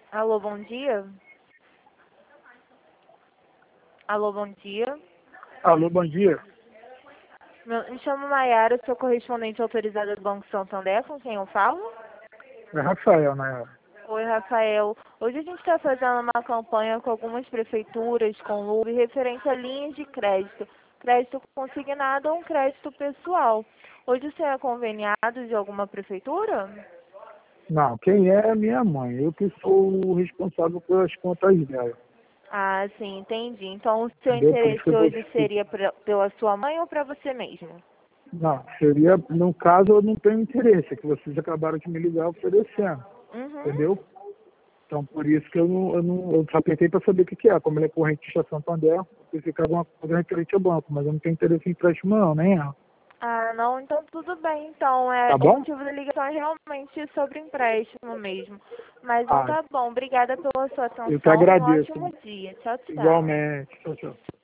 Alô, bom dia? Alô, bom dia. Alô, bom dia. Me chamo Maiara, sou correspondente autorizada do Banco Santander, com quem eu falo? É Rafael, né? Oi, Rafael. Hoje a gente está fazendo uma campanha com algumas prefeituras, com LUB, referente a linhas de crédito. Crédito consignado ou um crédito pessoal. Hoje você é conveniado de alguma prefeitura? Não, quem é minha mãe. Eu que sou o responsável pelas contas dela. Ah, sim, entendi. Então o seu Entendeu? Por isso que interesse eu vou hoje discutir. seria pela sua mãe ou para você mesmo? Não, seria, no caso, eu não tenho interesse, é que vocês acabaram de me ligar oferecendo. Uhum. Entendeu? Então, por isso que eu só tentei para saber o que é. Como ele é corrente de Santander, eu pensei que era alguma coisa referente ao banco, mas eu não tenho interesse em empréstimo, não, nem ela. Ah, não, então tudo bem. Então, Tá o bom? motivo da ligação é realmente sobre empréstimo mesmo. Mas não Ah, tá bom. Obrigada pela sua eu que atenção e um agradeço. ótimo dia. Tchau, tchau. Igualmente. Tchau, tchau.